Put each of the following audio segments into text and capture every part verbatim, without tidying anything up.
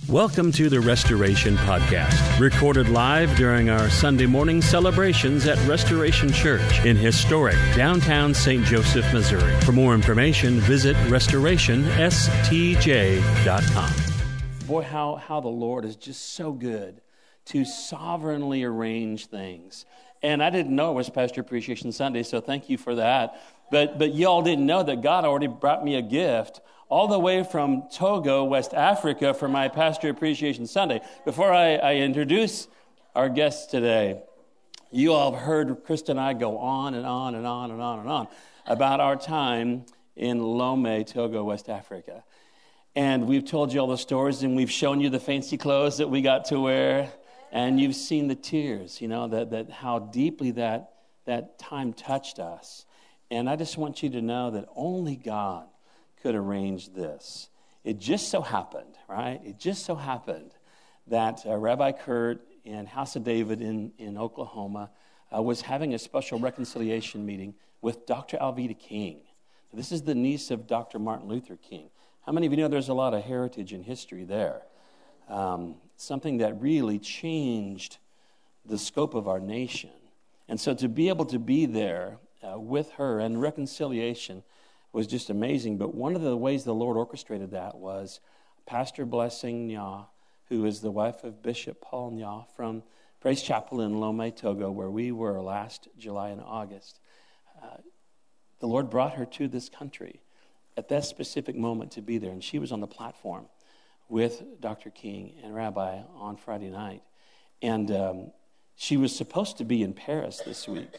Welcome to the Restoration Podcast, recorded live during our Sunday morning celebrations at Restoration Church in historic downtown Saint Joseph, Missouri. For more information, visit restoration s t j dot com. Boy, how, how the Lord is just so good to sovereignly arrange things. And I didn't know it was Pastor Appreciation Sunday, so thank you for that. But, but y'all didn't know that God already brought me a gift all the way from Togo, West Africa, for my Pastor Appreciation Sunday. Before I, I introduce our guests today, you all have heard Krista and I go on and on and on and on and on about our time in Lomé, Togo, West Africa. And we've told you all the stories, and we've shown you the fancy clothes that we got to wear, and you've seen the tears, you know, that, that how deeply that, that time touched us. And I just want you to know that only God could arrange this. It just so happened, right? It just so happened that uh, Rabbi Kurt in House of David in, in Oklahoma uh, was having a special reconciliation meeting with Doctor Alveda King. This is the niece of Doctor Martin Luther King. How many of you know there's a lot of heritage and history there? Um, something that really changed the scope of our nation. And so to be able to be there uh, with her and reconciliation was just amazing. But one of the ways the Lord orchestrated that was Pastor Blessing Nya, who is the wife of Bishop Paul Nya from Praise Chapel in Lomé, Togo, where we were last July and August. Uh, the Lord brought her to this country at that specific moment to be there. And she was on the platform with Doctor King and Rabbi on Friday night. And um, she was supposed to be in Paris this week.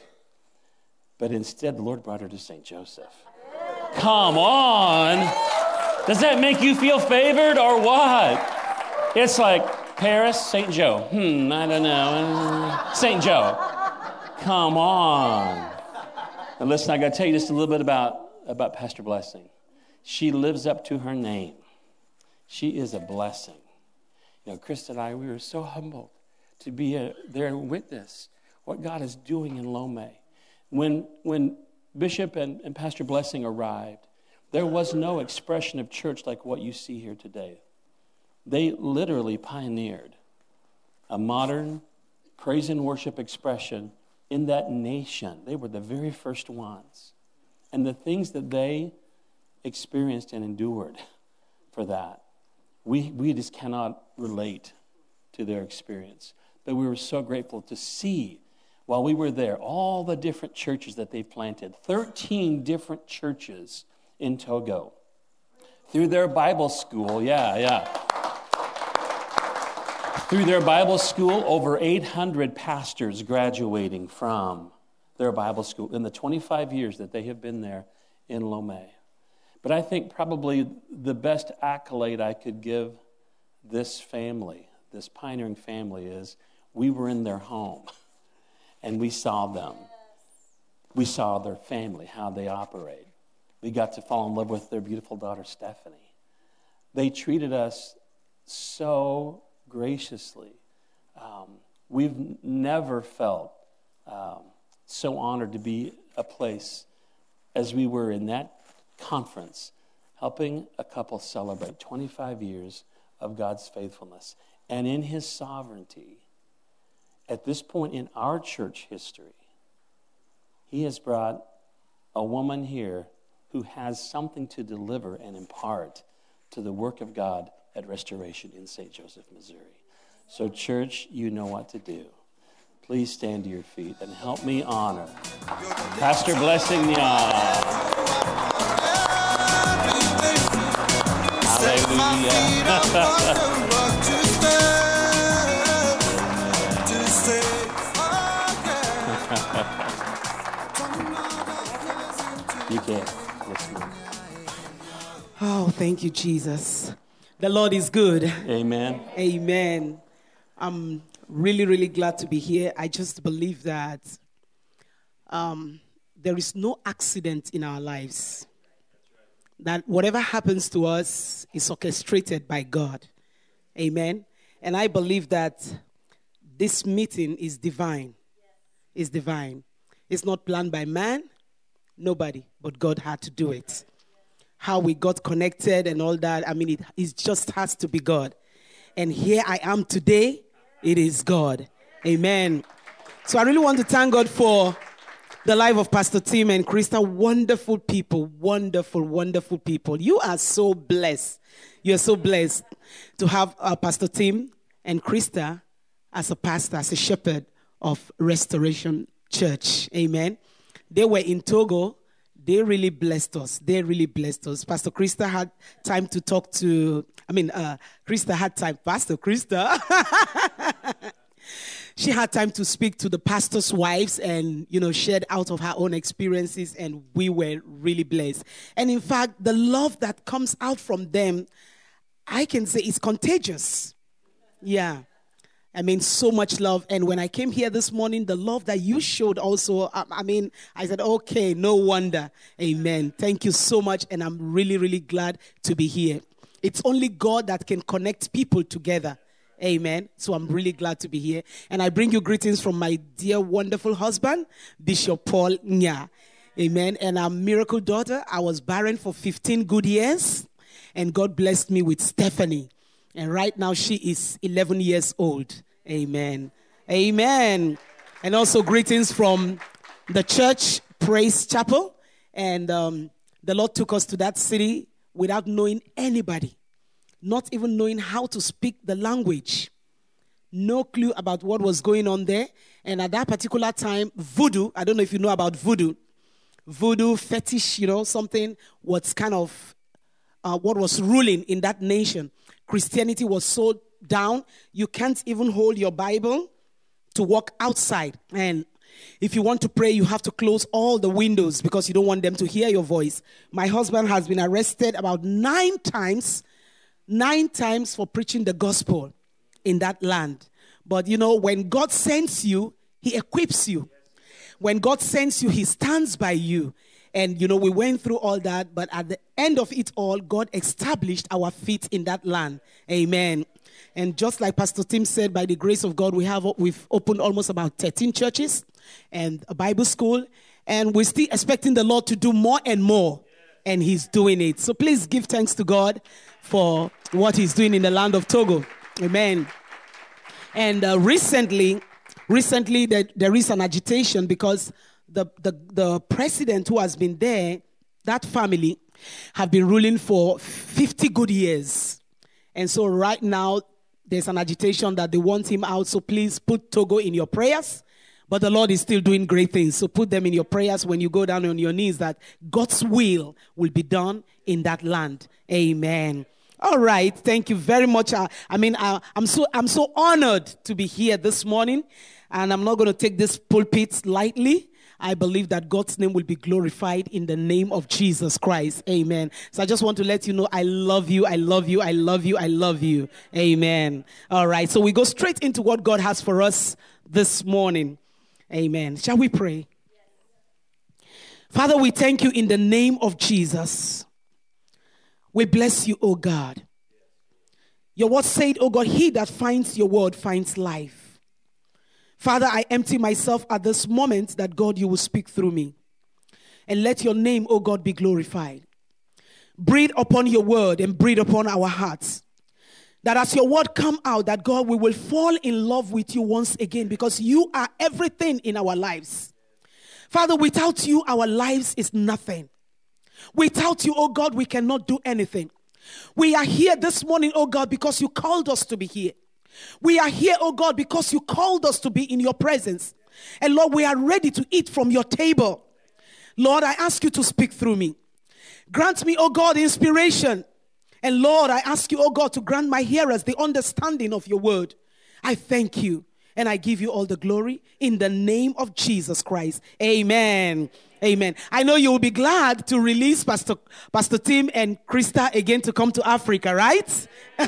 But instead, the Lord brought her to Saint Joseph. Come on. Does that make you feel favored or what? It's like Paris, Saint Joe. Hmm, I don't know. Saint Joe. Come on. And listen, I got to tell you just a little bit about, about Pastor Blessing. She lives up to her name. She is a blessing. You know, Chris and I, we were so humbled to be a, there and witness what God is doing in Lomé. When, when Bishop and, and Pastor Blessing arrived, there was no expression of church like what you see here today. They literally pioneered a modern praise and worship expression in that nation. They were the very first ones. And the things that they experienced and endured for that, we, we just cannot relate to their experience. But we were so grateful to see, while we were there, all the different churches that they planted, thirteen different churches in Togo. Through their Bible school, yeah, yeah. Through their Bible school, over eight hundred pastors graduating from their Bible school in the twenty-five years that they have been there in Lomé. But I think probably the best accolade I could give this family, this pioneering family, is we were in their home. And we saw them. We saw their family, how they operate. We got to fall in love with their beautiful daughter, Stephanie. They treated us so graciously. Um, we've never felt um, so honored to be a place as we were in that conference, helping a couple celebrate twenty-five years of God's faithfulness. And in His sovereignty, at this point in our church history, He has brought a woman here who has something to deliver and impart to the work of God at Restoration in Saint Joseph, Missouri. So, church, you know what to do. Please stand to your feet and help me honor Pastor Blessing Nya. Hallelujah. You can. Oh, thank you, Jesus. The Lord is good. Amen. Amen. I'm really, really glad to be here. I just believe that um, there is no accident in our lives. That whatever happens to us is orchestrated by God. Amen. And I believe that this meeting is divine. It's divine. It's not planned by man. Nobody, but God had to do it. How we got connected and all that, I mean, it, it just has to be God. And here I am today. It is God. Amen. So I really want to thank God for the life of Pastor Tim and Krista. Wonderful people, wonderful, wonderful people. You are so blessed. You are so blessed to have uh, Pastor Tim and Krista as a pastor, as a shepherd of Restoration Church. Amen. They were in Togo. They really blessed us. They really blessed us. Pastor Krista had time to talk to, I mean, uh, Krista had time. Pastor Krista. She had time to speak to the pastors' wives and, you know, shared out of her own experiences, and we were really blessed. And in fact, the love that comes out from them, I can say is contagious. Yeah. I mean, so much love. And when I came here this morning, the love that you showed also, I, I mean, I said, okay, no wonder. Amen. Thank you so much. And I'm really, really glad to be here. It's only God that can connect people together. Amen. So I'm really glad to be here. And I bring you greetings from my dear, wonderful husband, Bishop Paul Nya. Amen. And our miracle daughter, I was barren for fifteen good years. And God blessed me with Stephanie. And right now she is eleven years old. Amen. Amen. And also greetings from the church, Praise Chapel. And um, the Lord took us to that city without knowing anybody. Not even knowing how to speak the language. No clue about what was going on there. And at that particular time, voodoo, I don't know if you know about voodoo. Voodoo, fetish, you know, something was kind of uh, what was ruling in that nation. Christianity was so down, you can't even hold your Bible to walk outside. And if you want to pray, you have to close all the windows because you don't want them to hear your voice. My husband has been arrested about nine times Nine times for preaching the gospel in that land. But you know, when God sends you, he equips you. When God sends you, he stands by you. And you know, we went through all that, but at the end of it all, God established our feet in that land. Amen. And just like Pastor Tim said, by the grace of God, we have we've opened almost about thirteen churches and a Bible school, and we're still expecting the Lord to do more and more. And he's doing it. So please give thanks to God for what he's doing in the land of Togo. Amen. And uh, recently, recently there, there is an agitation because the, the, the president who has been there, that family, have been ruling for fifty good years. And so right now, there's an agitation that they want him out. So please put Togo in your prayers. But the Lord is still doing great things. So put them in your prayers when you go down on your knees that God's will will be done in that land. Amen. All right. Thank you very much. I, I mean, I, I'm so I'm so honored to be here this morning. And I'm not going to take this pulpit lightly. I believe that God's name will be glorified in the name of Jesus Christ. Amen. So I just want to let you know I love you. I love you. I love you. I love you. Amen. All right. So we go straight into what God has for us this morning. Amen. Shall we pray? Father, we thank you in the name of Jesus. We bless you, O God. Your word said, O God, he that finds your word finds life. Father, I empty myself at this moment that, God, you will speak through me. And let your name, O God, be glorified. Breathe upon your word and breathe upon our hearts. That as your word come out, that God, we will fall in love with you once again because you are everything in our lives. Father, without you, our lives is nothing. Without you, oh God, we cannot do anything. We are here this morning, oh God, because you called us to be here. We are here, oh God, because you called us to be in your presence. And Lord, we are ready to eat from your table. Lord, I ask you to speak through me. Grant me, oh God, inspiration. And Lord, I ask you, oh God, to grant my hearers the understanding of your word. I thank you and I give you all the glory in the name of Jesus Christ. Amen. Amen. I know you will be glad to release Pastor, Pastor Tim and Krista again to come to Africa, right?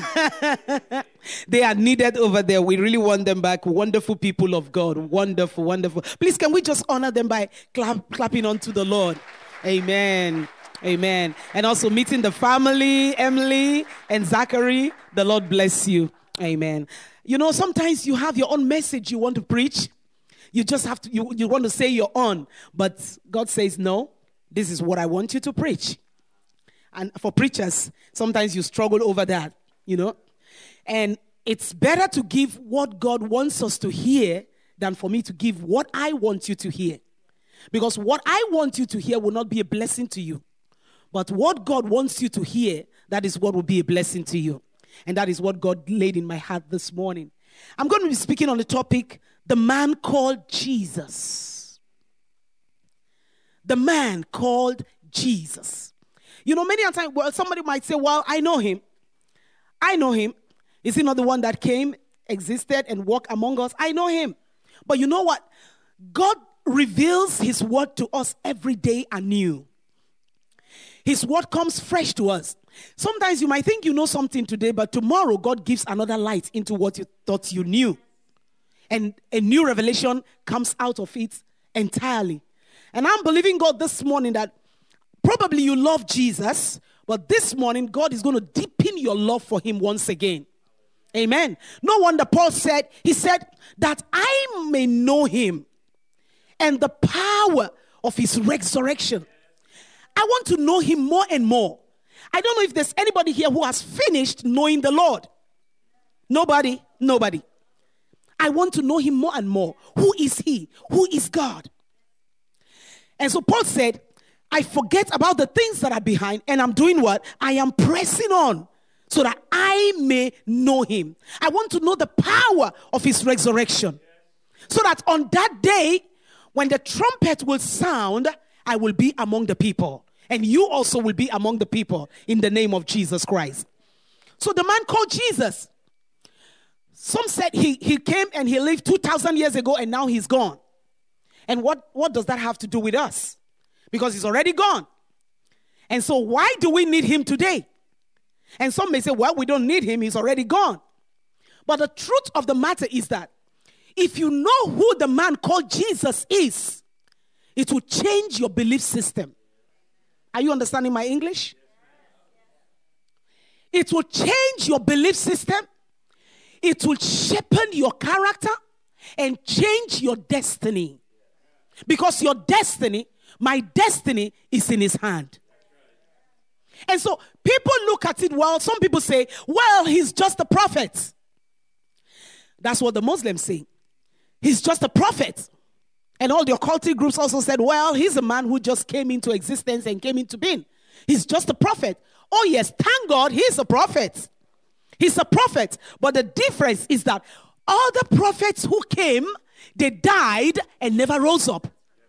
They are needed over there. We really want them back. Wonderful people of God. Wonderful, wonderful. Please, can we just honor them by clap, clapping unto the Lord? Amen. Amen. And also meeting the family, Emily and Zachary. The Lord bless you. Amen. You know, sometimes you have your own message you want to preach. You just have to, you, you want to say your own. But God says, no, this is what I want you to preach. And for preachers, sometimes you struggle over that, you know. And it's better to give what God wants us to hear than for me to give what I want you to hear. Because what I want you to hear will not be a blessing to you. But what God wants you to hear, that is what will be a blessing to you. And that is what God laid in my heart this morning. I'm going to be speaking on the topic, the man called Jesus. The man called Jesus. You know, many a time, well, somebody might say, well, I know him. I know him. Is he not the one that came, existed, and walked among us? I know him. But you know what? God reveals his word to us every day anew. His word comes fresh to us. Sometimes you might think you know something today, but tomorrow God gives another light into what you thought you knew. And a new revelation comes out of it entirely. And I'm believing God this morning that probably you love Jesus, but this morning God is going to deepen your love for him once again. Amen. No wonder Paul said, he said, that I may know him and the power of his resurrection. I want to know him more and more. I don't know if there's anybody here who has finished knowing the Lord. Nobody, nobody. I want to know him more and more. Who is he? Who is God? And so Paul said, I forget about the things that are behind and I'm doing what? I am pressing on so that I may know him. I want to know the power of his resurrection. So that on that day, when the trumpet will sound, I will be among the people. And you also will be among the people in the name of Jesus Christ. So the man called Jesus. Some said he, he came and he lived two thousand years ago and now he's gone. And what, what does that have to do with us? Because he's already gone. And so why do we need him today? And some may say, well, we don't need him. He's already gone. But the truth of the matter is that if you know who the man called Jesus is, it will change your belief system. Are you understanding my English? It will change your belief system. It will shape your character and change your destiny. Because your destiny, my destiny, is in his hand. And so people look at it, well, some people say, well, he's just a prophet. That's what the Muslims say. He's just a prophet. And all the occultic groups also said, well, he's a man who just came into existence and came into being. He's just a prophet. Oh yes, thank God he's a prophet. He's a prophet. But the difference is that all the prophets who came, they died and never rose up.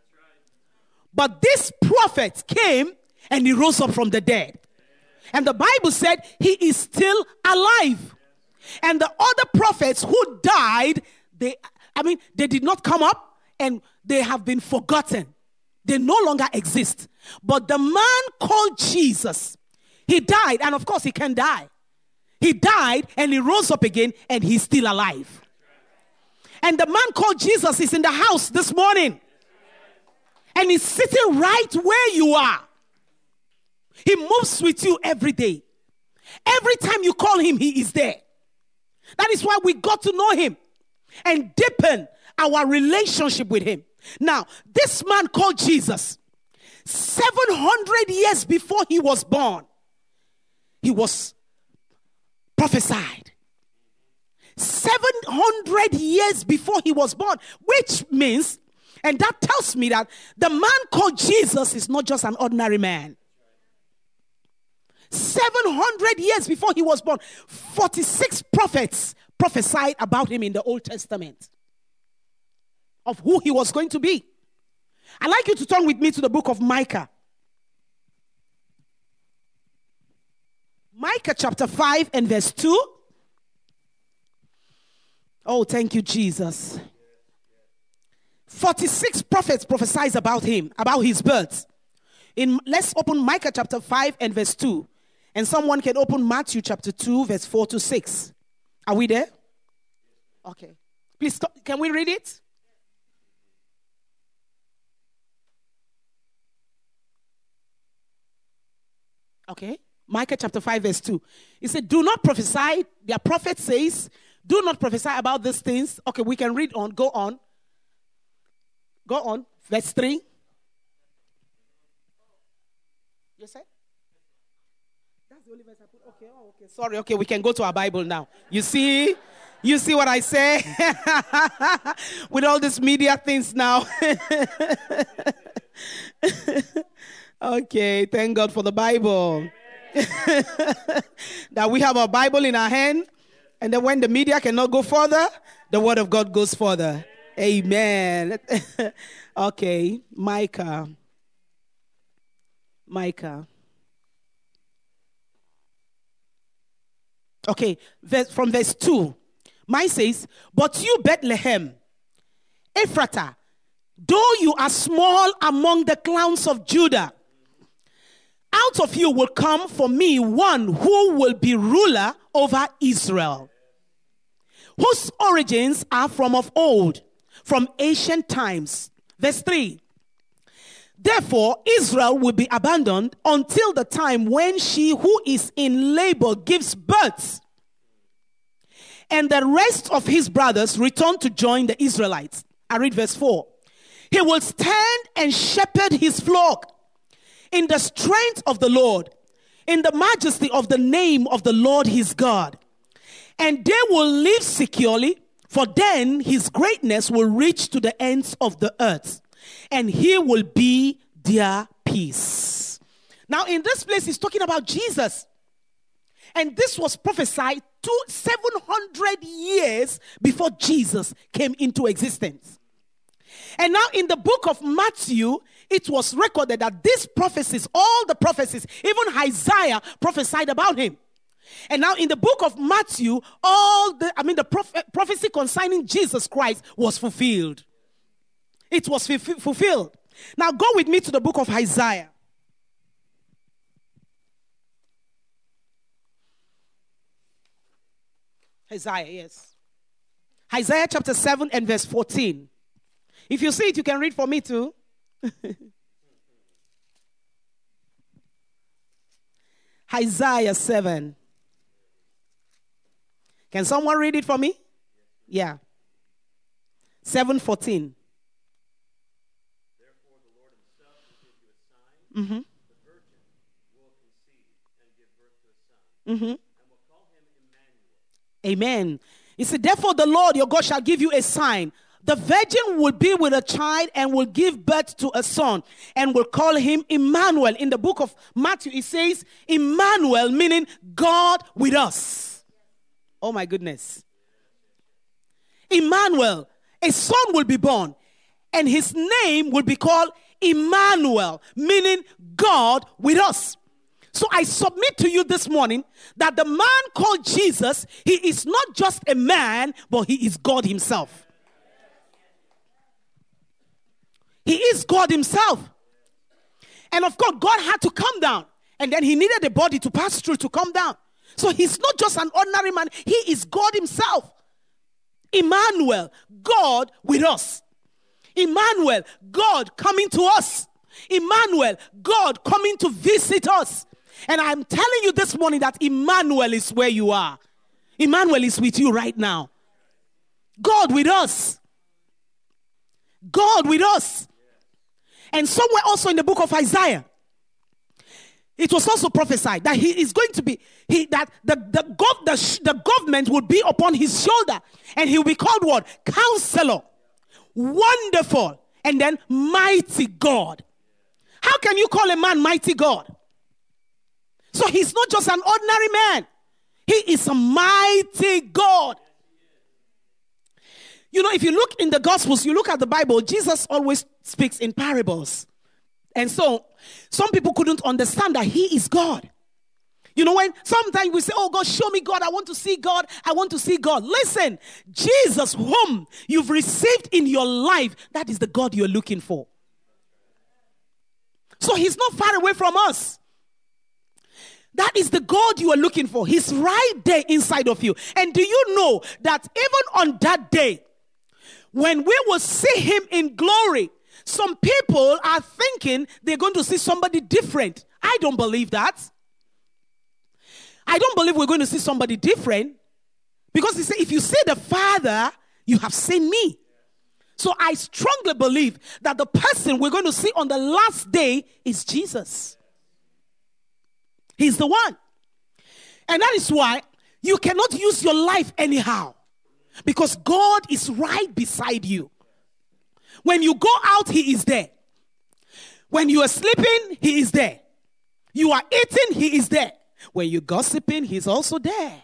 But this prophet came and he rose up from the dead. And the Bible said he is still alive. And the other prophets who died, they, I mean, they did not come up. And they have been forgotten. They no longer exist. But the man called Jesus, he died, and of course he can die. He died and he rose up again and he's still alive. And the man called Jesus is in the house this morning. And he's sitting right where you are. He moves with you every day. Every time you call him, he is there. That is why we got to know him and deepen our relationship with him. Now, this man called Jesus, seven hundred years before he was born, he was prophesied. seven hundred years before he was born, which means, and that tells me that the man called Jesus is not just an ordinary man. seven hundred years before he was born, forty-six prophets prophesied about him in the Old Testament of who he was going to be. I'd like you to turn with me to the book of Micah. Micah chapter five and verse two. Oh, thank you, Jesus. forty-six prophets prophesied about him, about his birth. In, let's open Micah chapter five and verse two. And someone can open Matthew chapter two, verse four to six. Are we there? Okay. Please, can we read it? Okay. Micah chapter five, verse two. He said, do not prophesy. Their prophet says, do not prophesy about these things. Okay, we can read on. Go on. Go on. Verse three. You said? That's the only verse I put? Okay, oh, okay. Sorry, okay, we can go to our Bible now. You see? You see what I say? With all these media things now. Okay, thank God for the Bible. That we have our Bible in our hand, and then when the media cannot go further, the word of God goes further. Amen. Okay, Micah. Micah. Okay, verse, from verse two. Mine says, but you, Bethlehem, Ephratah, though you are small among the clans of Judah, out of you will come for me one who will be ruler over Israel, whose origins are from of old, from ancient times. Verse three. Therefore, Israel will be abandoned until the time when she who is in labor gives birth, and the rest of his brothers return to join the Israelites. I read verse four. He will stand and shepherd his flock in the strength of the Lord, in the majesty of the name of the Lord his God. And they will live securely, for then his greatness will reach to the ends of the earth, and he will be their peace. Now in this place he's talking about Jesus. And this was prophesied two, seven hundred years before Jesus came into existence. And now in the book of Matthew, it was recorded that these prophecies, all the prophecies, even Isaiah prophesied about him. And now in the book of Matthew, all the, I mean the proph- prophecy concerning Jesus Christ was fulfilled. It was f- fulfilled. Now go with me to the book of Isaiah. Isaiah, yes. Isaiah chapter seven and verse fourteen. If you see it, you can read for me too. Isaiah seven. Can someone read it for me? Yeah. seven fourteen. Therefore the Lord himself will give you a sign. Mm-hmm. The virgin will conceive and give birth to a son. Mm-hmm. And will call him Emmanuel. Amen. He said, therefore the Lord your God shall give you a sign. The virgin will be with a child and will give birth to a son and will call him Emmanuel. In the book of Matthew, it says Emmanuel, meaning God with us. Oh my goodness. Emmanuel, a son will be born, and his name will be called Emmanuel, meaning God with us. So I submit to you this morning that the man called Jesus, he is not just a man, but he is God himself. He is God himself. And of course, God had to come down. And then he needed a body to pass through to come down. So he's not just an ordinary man. He is God himself. Emmanuel, God with us. Emmanuel, God coming to us. Emmanuel, God coming to visit us. And I'm telling you this morning that Emmanuel is where you are. Emmanuel is with you right now. God with us. God with us. And somewhere also in the book of Isaiah, it was also prophesied that he is going to be, he, that the, the, gov, the, the government will be upon his shoulder. And he will be called what? Counselor. Wonderful. And then mighty God. How can you call a man mighty God? So he's not just an ordinary man. He is a mighty God. You know, if you look in the Gospels, you look at the Bible, Jesus always speaks in parables. And so, some people couldn't understand that he is God. You know, when sometimes we say, oh God, show me God, I want to see God, I want to see God. Listen, Jesus, whom you've received in your life, that is the God you're looking for. So he's not far away from us. That is the God you are looking for. He's right there inside of you. And do you know that even on that day, when we will see him in glory, some people are thinking they're going to see somebody different. I don't believe that. I don't believe we're going to see somebody different. Because he said, if you see the Father, you have seen me. So I strongly believe that the person we're going to see on the last day is Jesus. He's the one. And that is why you cannot use your life anyhow. Because God is right beside you. When you go out, he is there. When you are sleeping, he is there. You are eating, he is there. When you're gossiping, he's also there.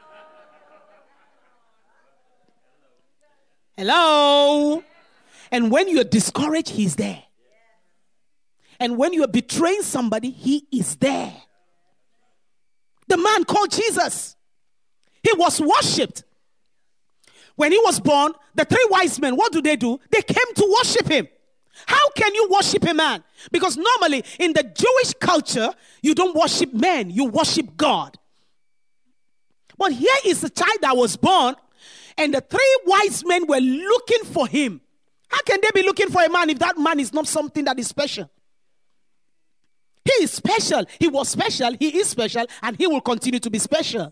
Hello? And when you're discouraged, he's there. And when you're betraying somebody, he is there. The man called Jesus, he was worshipped. When he was born, the three wise men, what do they do? They came to worship him. How can you worship a man? Because normally in the Jewish culture, you don't worship men, you worship God. But here is a child that was born, and the three wise men were looking for him. How can they be looking for a man if that man is not something that is special? He is special. He was special. He is special. And he will continue to be special.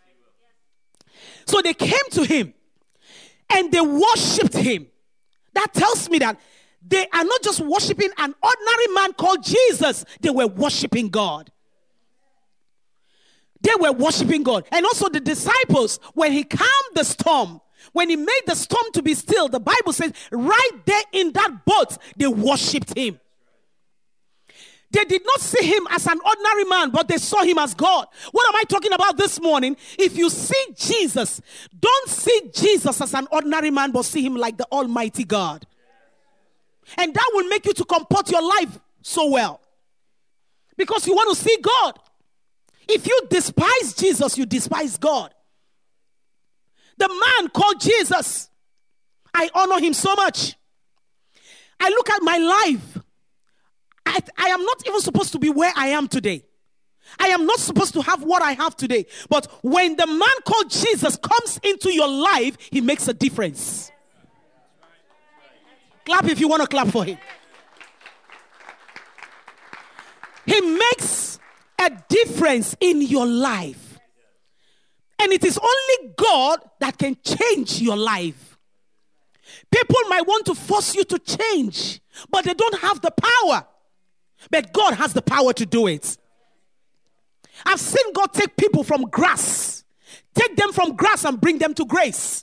So they came to him and they worshipped him. That tells me that they are not just worshiping an ordinary man called Jesus. They were worshiping God. They were worshiping God. And also the disciples, when he calmed the storm, when he made the storm to be still, the Bible says right there in that boat, they worshipped him. They did not see him as an ordinary man, but they saw him as God. What am I talking about this morning? If you see Jesus, don't see Jesus as an ordinary man, but see him like the Almighty God. And that will make you to comport your life so well. Because you want to see God. If you despise Jesus, you despise God. The man called Jesus, I honor him so much. I look at my life. I, I am not even supposed to be where I am today. I am not supposed to have what I have today. But when the man called Jesus comes into your life, he makes a difference. Clap if you want to clap for him. He makes a difference in your life. And it is only God that can change your life. People might want to force you to change, but they don't have the power. But God has the power to do it. I've seen God take people from grass, take them from grass and bring them to grace.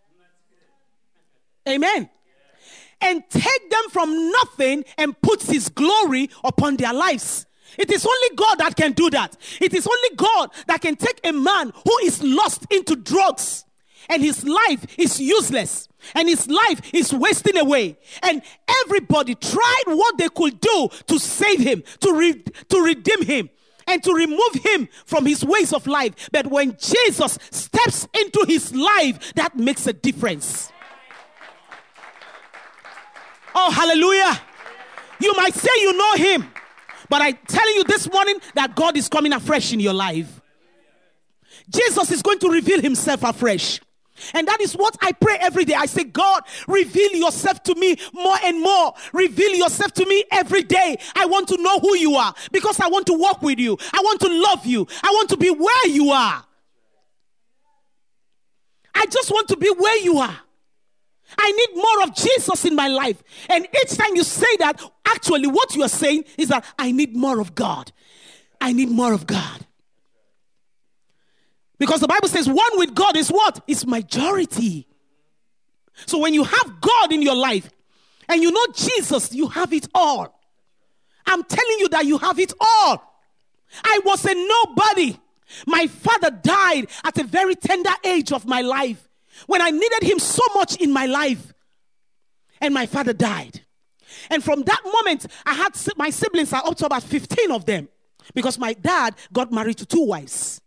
Amen. And take them from nothing and put his glory upon their lives. It is only God that can do that. It is only God that can take a man who is lost into drugs and his life is useless and his life is wasting away. And everybody tried what they could do to save him, to, re- to redeem him, and to remove him from his ways of life. But when Jesus steps into his life, that makes a difference. Oh, hallelujah. You might say you know him, but I'm telling you this morning that God is coming afresh in your life. Jesus is going to reveal himself afresh. And that is what I pray every day. I say, God, reveal yourself to me more and more. Reveal yourself to me every day. I want to know who you are because I want to walk with you. I want to love you. I want to be where you are. I just want to be where you are. I need more of Jesus in my life. And each time you say that, actually what you are saying is that I need more of God. I need more of God. Because the Bible says one with God is what? It's majority. So when you have God in your life and you know Jesus, you have it all. I'm telling you that you have it all. I was a nobody. My father died at a very tender age of my life when I needed him so much in my life. And my father died. And from that moment, I had my siblings are up to about fifteen of them because my dad got married to two wives.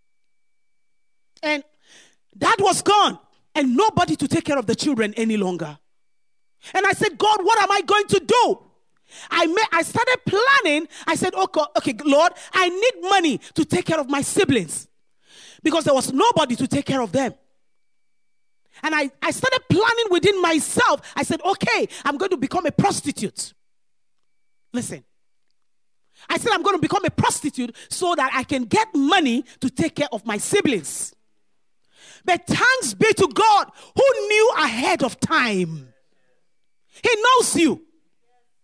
And dad was gone and nobody to take care of the children any longer. And I said, God, what am I going to do? I may, I started planning. I said, okay, okay, Lord, I need money to take care of my siblings because there was nobody to take care of them. And I, I started planning within myself. I said, okay, I'm going to become a prostitute. Listen. I said, I'm going to become a prostitute so that I can get money to take care of my siblings. But thanks be to God who knew ahead of time. He knows you.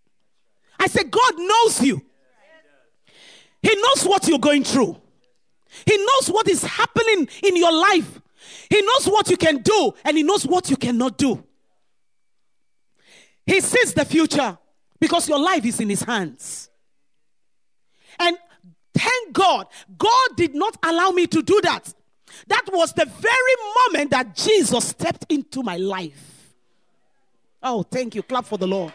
I said, God knows you. He knows what you're going through. He knows what is happening in your life. He knows what you can do, and he knows what you cannot do. He sees the future because your life is in his hands. And thank God, God did not allow me to do that. That was the very moment that Jesus stepped into my life. Oh, thank you. Clap for the Lord.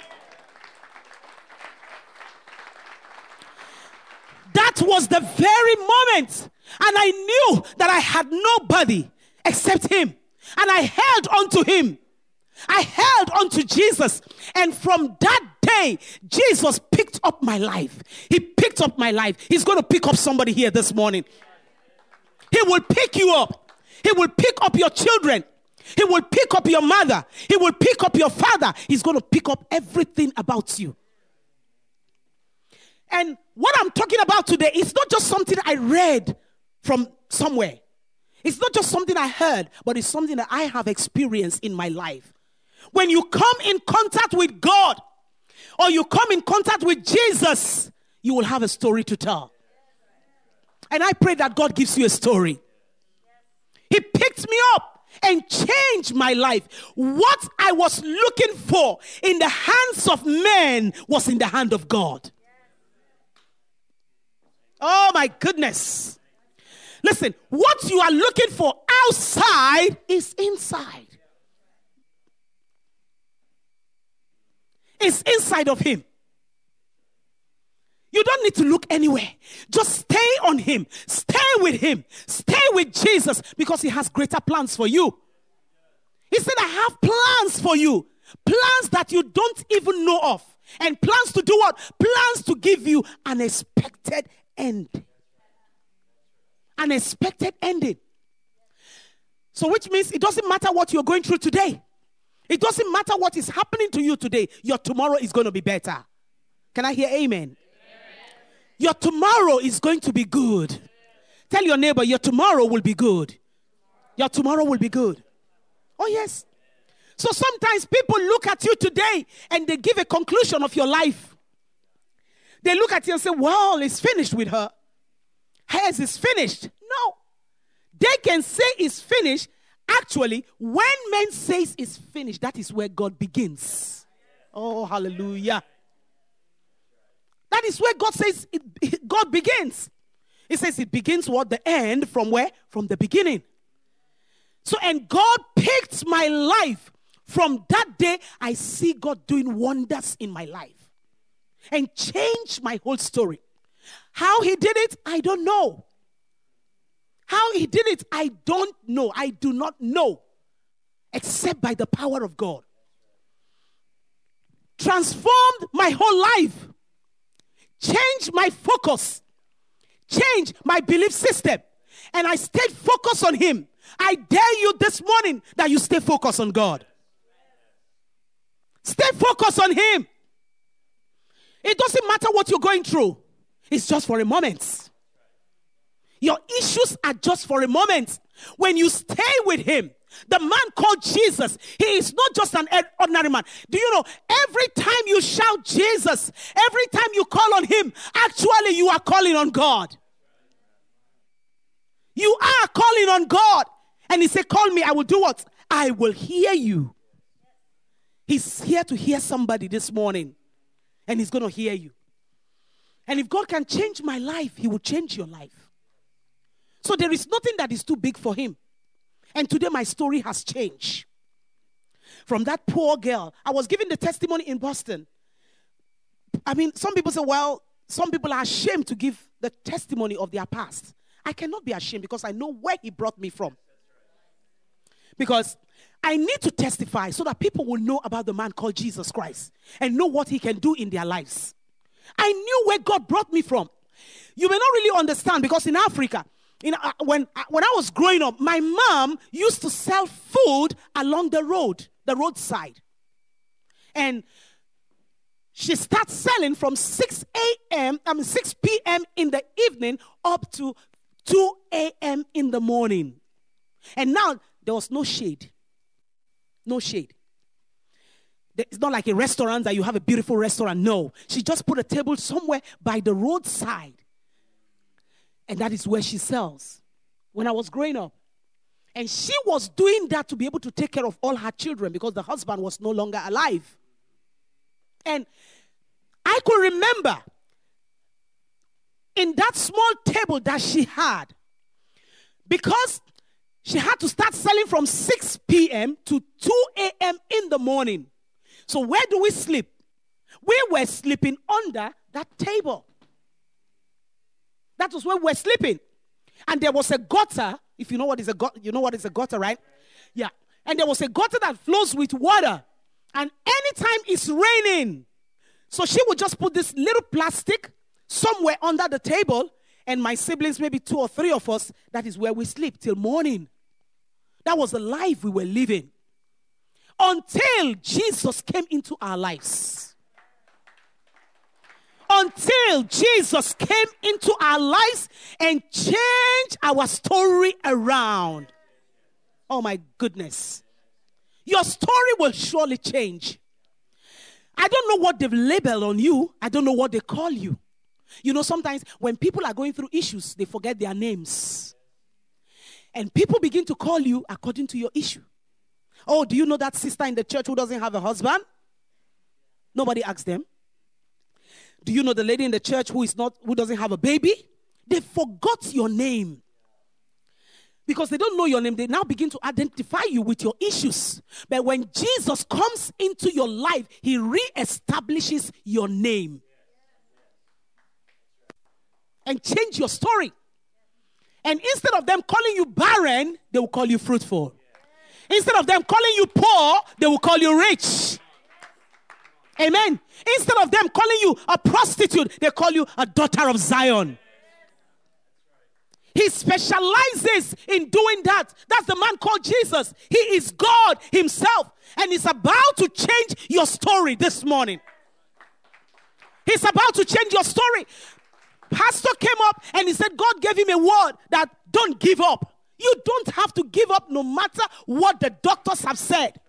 That was the very moment. And I knew that I had nobody except him. And I held on to him. I held on to Jesus. And from that day, Jesus picked up my life. He picked up my life. He's going to pick up somebody here this morning. He will pick you up. He will pick up your children. He will pick up your mother. He will pick up your father. He's going to pick up everything about you. And what I'm talking about today is not just something I read from somewhere. It's not just something I heard, but it's something that I have experienced in my life. When you come in contact with God, or you come in contact with Jesus, you will have a story to tell. And I pray that God gives you a story. He picked me up and changed my life. What I was looking for in the hands of men was in the hand of God. Oh my goodness. Listen, what you are looking for outside is inside. It's inside of him. You don't need to look anywhere. Just stay on him. Stay with him. Stay with Jesus, because he has greater plans for you. He said, I have plans for you. Plans that you don't even know of. And plans to do what? Plans to give you an expected end. An expected ending. So which means it doesn't matter what you're going through today. It doesn't matter what is happening to you today. Your tomorrow is going to be better. Can I hear amen? Amen. Your tomorrow is going to be good. Amen. Tell your neighbor, your tomorrow will be good. Your tomorrow will be good. Oh yes. So sometimes people look at you today and they give a conclusion of your life. They look at you and say, well, it's finished with her. Hers is finished. No. They can say it's finished. Actually, when men say it's finished, that is where God begins. Oh, hallelujah. That is where God says it, it, God begins. He says it begins what? The end from where? From the beginning. So, and God picked my life. From that day, I see God doing wonders in my life. And changed my whole story. How he did it, I don't know. How he did it, I don't know. I do not know. Except by the power of God. Transformed my whole life. Changed my focus. Changed my belief system. And I stayed focused on him. I dare you this morning that you stay focused on God. Stay focused on him. It doesn't matter what you're going through. It's just for a moment. Your issues are just for a moment. When you stay with him, the man called Jesus, he is not just an ordinary man. Do you know, every time you shout Jesus, every time you call on him, actually you are calling on God. You are calling on God. And he said, call me, I will do what? I will hear you. He's here to hear somebody this morning. And he's going to hear you. And if God can change my life, he will change your life. So there is nothing that is too big for him. And today my story has changed. From that poor girl, I was giving the testimony in Boston. I mean, some people say, well, some people are ashamed to give the testimony of their past. I cannot be ashamed because I know where he brought me from. Because I need to testify so that people will know about the man called Jesus Christ and know what he can do in their lives. I knew where God brought me from. You may not really understand because in Africa, in, uh, when, uh, when I was growing up, my mom used to sell food along the road, the roadside. And she starts selling from six a.m., I mean six p.m. in the evening up to two a.m. in the morning. And now there was no shade. No shade. It's not like a restaurant that you have a beautiful restaurant. No. She just put a table somewhere by the roadside. And that is where she sells. When I was growing up. And she was doing that to be able to take care of all her children because the husband was no longer alive. And I could remember in that small table that she had, because she had to start selling from six p.m. to two a.m. in the morning. So where do we sleep? We were sleeping under that table. That was where we were sleeping. And there was a gutter. If you know what is a gutter, you know what is a gutter, right? Yeah. And there was a gutter that flows with water. And anytime it's raining, so she would just put this little plastic somewhere under the table, and my siblings, maybe two or three of us, that is where we sleep till morning. That was the life we were living. Until Jesus came into our lives. Until Jesus came into our lives and changed our story around. Oh my goodness. Your story will surely change. I don't know what they've labeled on you. I don't know what they call you. You know, sometimes when people are going through issues, they forget their names. And people begin to call you according to your issue. Oh, do you know that sister in the church who doesn't have a husband? Nobody asks them. Do you know the lady in the church who is not, who doesn't have a baby? They forgot your name. Because they don't know your name, they now begin to identify you with your issues. But when Jesus comes into your life, he reestablishes your name. And change your story. And instead of them calling you barren, they will call you fruitful. Instead of them calling you poor, they will call you rich. Amen. Instead of them calling you a prostitute, they call you a daughter of Zion. He specializes in doing that. That's the man called Jesus. He is God himself. And he's about to change your story this morning. He's about to change your story. Pastor came up and he said God gave him a word that don't give up. You don't have to give up no matter what the doctors have said.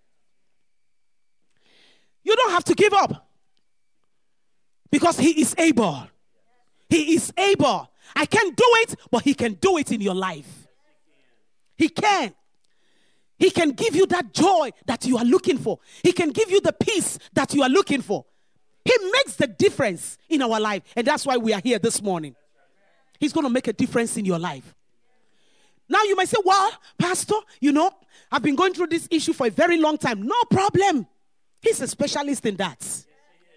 You don't have to give up. Because he is able. He is able. I can't do it, but he can do it in your life. He can. He can give you that joy that you are looking for. He can give you the peace that you are looking for. He makes the difference in our life. And that's why we are here this morning. He's going to make a difference in your life. Now you might say, well, Pastor, you know, I've been going through this issue for a very long time. No problem. He's a specialist in that.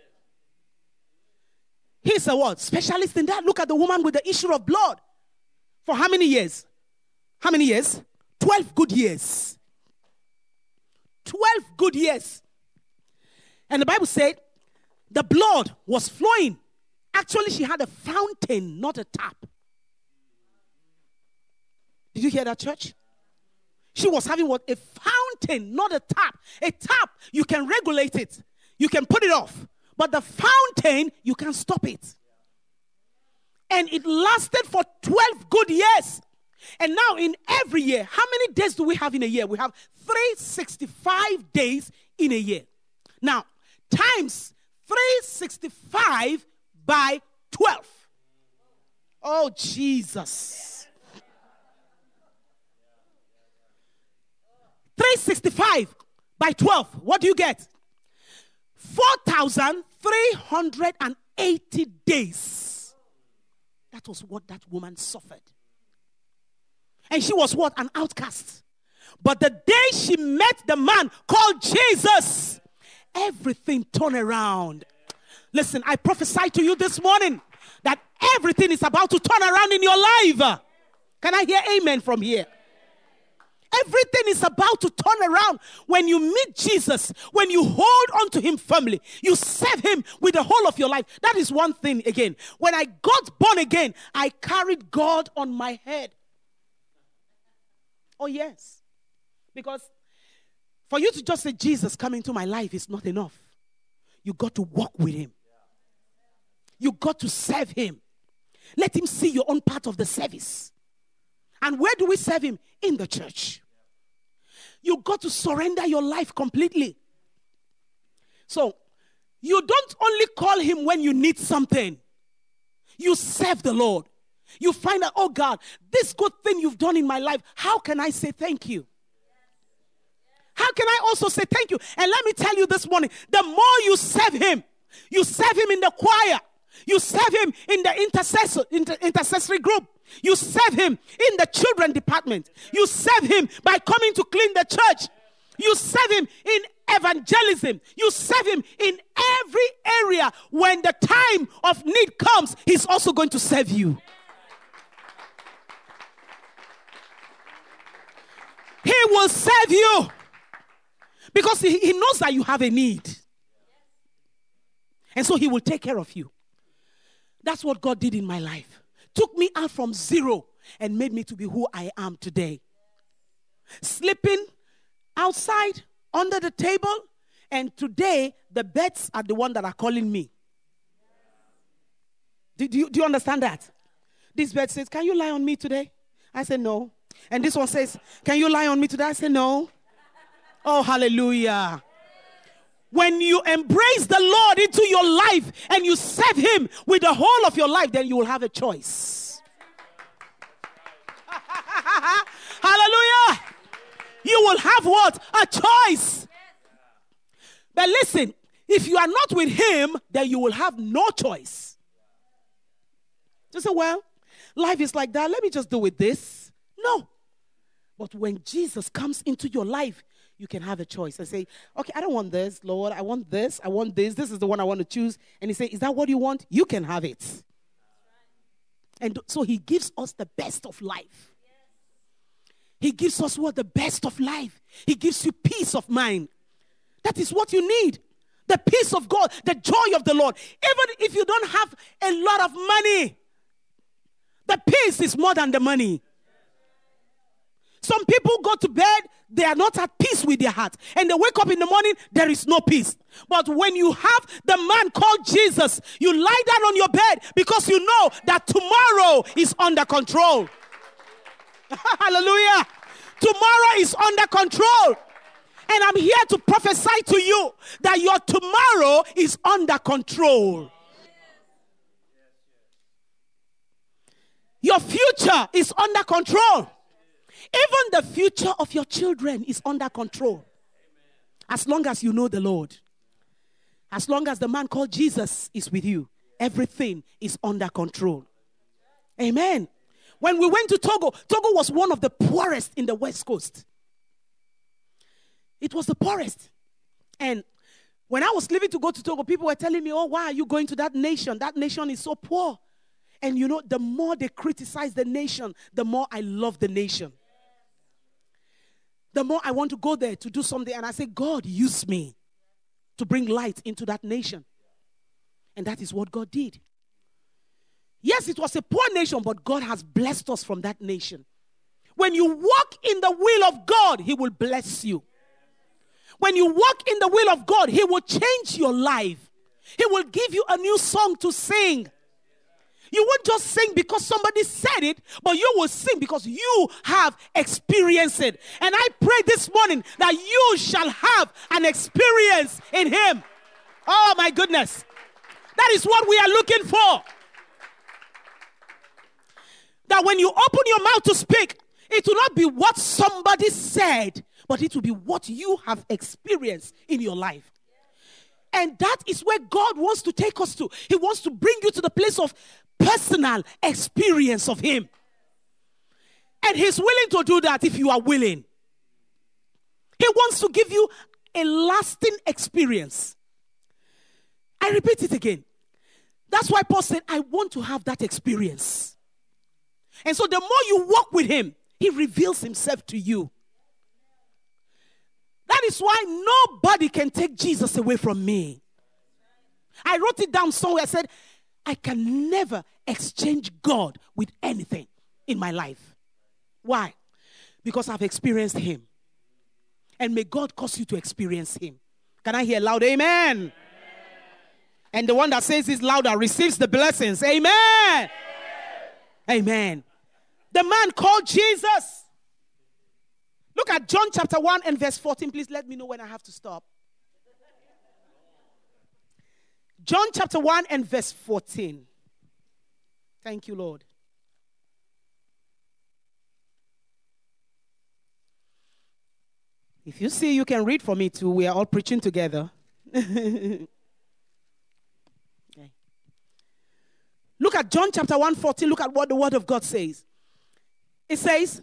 He's a what? Specialist in that. Look at the woman with the issue of blood. For how many years? How many years? Twelve good years. Twelve good years. And the Bible said the blood was flowing. Actually, she had a fountain, not a tap. Did you hear that, church? She was having what? A fountain, not a tap. A tap, you can regulate it. You can put it off. But the fountain, you can stop it. And it lasted for twelve good years. And now in every year, how many days do we have in a year? We have three hundred sixty-five days in a year. Now, times three hundred sixty-five by twelve. Oh, Jesus. three hundred sixty-five by twelve. What do you get? four thousand three hundred eighty days. That was what that woman suffered. And she was what? An outcast. But the day she met the man called Jesus, everything turned around. Listen, I prophesy to you this morning that everything is about to turn around in your life. Can I hear amen from here? Everything is about to turn around when you meet Jesus, when you hold on to him firmly, you serve him with the whole of your life. That is one thing again. When I got born again, I carried God on my head. Oh, yes. Because for you to just say, Jesus, come into my life is not enough. You got to walk with him. You got to serve him. Let him see your own part of the service. And where do we serve him? In the church. You got to surrender your life completely. So, you don't only call him when you need something. You serve the Lord. You find out, oh God, this good thing you've done in my life, how can I say thank you? How can I also say thank you? And let me tell you this morning, the more you serve him, you serve him in the choir, you serve him in the intercessor, inter- intercessory group, you serve him in the children department, you serve him by coming to clean the church, you serve him in evangelism, you serve him in every area. When the time of need comes, he's also going to serve you. He will serve you because he, he knows that you have a need. And so he will take care of you. That's what God did in my life. Took me out from zero and made me to be who I am today. Sleeping outside, under the table, and today the beds are the one that are calling me. Do, do, you, do you understand that? This bed says, can you lie on me today? I say no. And this one says, can you lie on me today? I say no. Oh, hallelujah. When you embrace the Lord into your life and you serve him with the whole of your life, then you will have a choice. Hallelujah. You will have what? A choice. But listen, if you are not with him, then you will have no choice. Just say, well, life is like that. Let me just do with this. No. But when Jesus comes into your life, you can have a choice and say, okay, I don't want this, Lord. I want this. I want this. This is the one I want to choose. And he says, is that what you want? You can have it. And so he gives us the best of life. He gives us what? The best of life. He gives you peace of mind. That is what you need. The peace of God, the joy of the Lord. Even if you don't have a lot of money, the peace is more than the money. Some people go to bed, they are not at peace with their heart. And they wake up in the morning, there is no peace. But when you have the man called Jesus, you lie down on your bed because you know that tomorrow is under control. Hallelujah. Tomorrow is under control. And I'm here to prophesy to you that your tomorrow is under control. Your future is under control. Even the future of your children is under control. As long as you know the Lord. As long as the man called Jesus is with you, everything is under control. Amen. When we went to Togo, Togo was one of the poorest in the West Coast. It was the poorest. And when I was leaving to go to Togo, people were telling me, oh, why are you going to that nation? That nation is so poor. And you know, the more they criticize the nation, the more I love the nation. The more I want to go there to do something. And I say, God, use me to bring light into that nation. And that is what God did. Yes, it was a poor nation, but God has blessed us from that nation. When you walk in the will of God, he will bless you. When you walk in the will of God, he will change your life. He will give you a new song to sing. You won't just sing because somebody said it, but you will sing because you have experienced it. And I pray this morning that you shall have an experience in him. Oh my goodness. That is what we are looking for. That when you open your mouth to speak, it will not be what somebody said, but it will be what you have experienced in your life. And that is where God wants to take us to. He wants to bring you to the place of personal experience of him. And he's willing to do that if you are willing. He wants to give you a lasting experience. I repeat it again. That's why Paul said, I want to have that experience. And so the more you walk with him, he reveals himself to you. That is why nobody can take Jesus away from me. I wrote it down somewhere. I said, I can never exchange God with anything in my life. Why? Because I've experienced him. And may God cause you to experience him. Can I hear loud amen? Amen. And the one that says this louder receives the blessings. Amen. Amen. Amen. The man called Jesus. Look at John chapter one and verse fourteen. Please let me know when I have to stop. John chapter one and verse fourteen. Thank you, Lord. If you see, you can read for me too. We are all preaching together. Okay. Look at John chapter one fourteen. Look at what the word of God says. It says,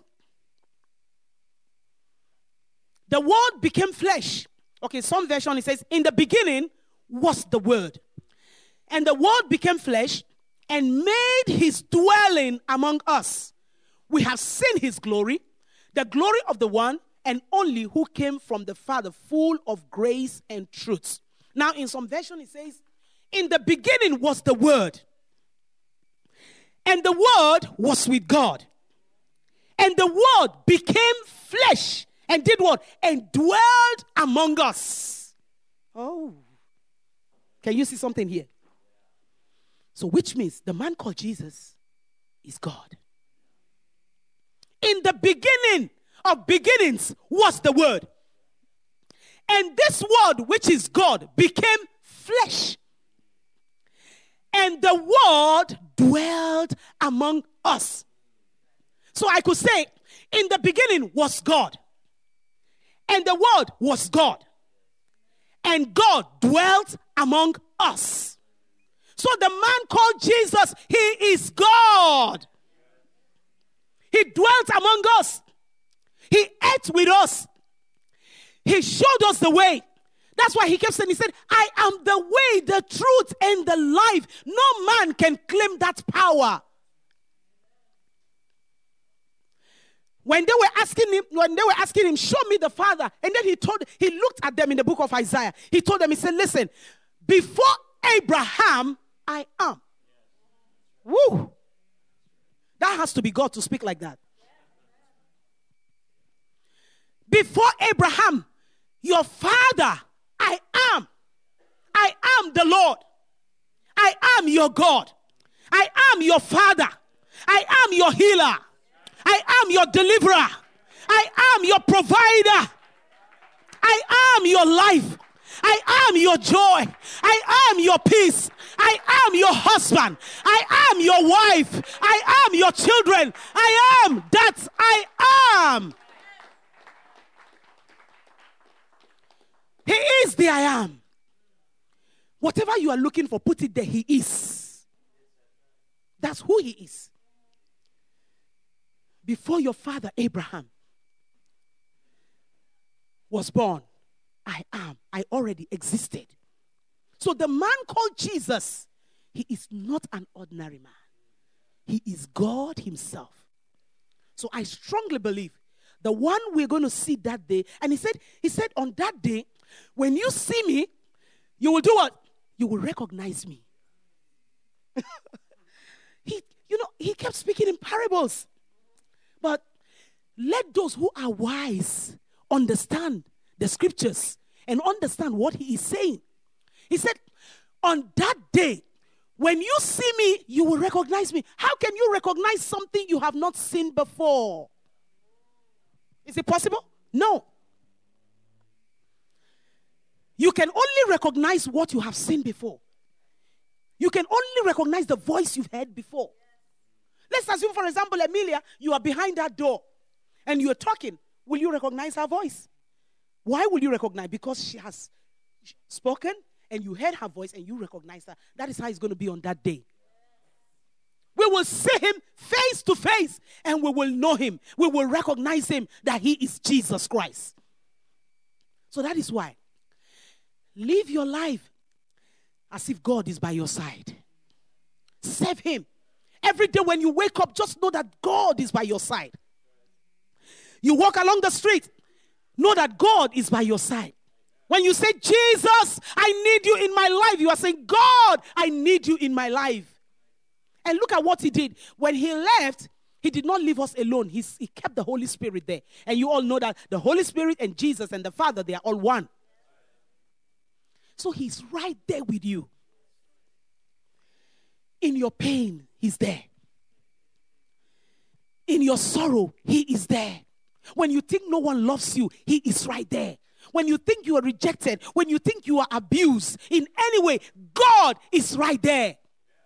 the word became flesh. Okay, some version it says, in the beginning was the word. And the word became flesh and made his dwelling among us. We have seen his glory, the glory of the one and only who came from the Father, full of grace and truth. Now, in some version it says, in the beginning was the word. And the word was with God. And the word became flesh and did what? And dwelled among us. Oh. Can you see something here? So which means the man called Jesus is God. In the beginning of beginnings was the word. And this word, which is God, became flesh. And the word dwelled among us. So I could say, in the beginning was God. And the word was God. And God dwelt among us. So the man called Jesus, he is God. He dwelt among us. He ate with us. He showed us the way. That's why he kept saying, he said, I am the way, the truth, and the life. No man can claim that power. When they were asking him, when they were asking him, show me the Father. And then he told, he looked at them in the book of Isaiah. He told them, he said, listen, before Abraham, I am. Woo! That has to be God to speak like that. Before Abraham, your father, I am. I am the Lord. I am your God. I am your Father. I am your healer. I am your deliverer. I am your provider. I am your life. I am your joy. I am your peace. I am your husband. I am your wife. I am your children. I am that I am. He is the I am. Whatever you are looking for, put it there. He is. That's who he is. Before your father Abraham was born, I am. I already existed. So the man called Jesus, he is not an ordinary man. He is God himself. So I strongly believe the one we're going to see that day, and he said, he said on that day, when you see me, you will do what? You will recognize me. he, you know, he kept speaking in parables. But let those who are wise understand the scriptures and understand what he is saying. He said, on that day, when you see me, you will recognize me. How can you recognize something you have not seen before? Is it possible? No. You can only recognize what you have seen before. You can only recognize the voice you've heard before. Let's assume, for example, Emilia, you are behind that door and you're talking. Will you recognize her voice? Why will you recognize? Because she has spoken and you heard her voice and you recognize her. That is how it's going to be on that day. We will see him face to face and we will know him. We will recognize him that he is Jesus Christ. So that is why. Live your life as if God is by your side. Serve him. Every day when you wake up, just know that God is by your side. You walk along the street, know that God is by your side. When you say, Jesus, I need you in my life, you are saying, God, I need you in my life. And look at what he did. When he left, he did not leave us alone. He, he kept the Holy Spirit there. And you all know that the Holy Spirit and Jesus and the Father, they are all one. So he's right there with you. In your pain, he's there. In your sorrow, he is there. When you think no one loves you, he is right there. When you think you are rejected, when you think you are abused in any way, God is right there.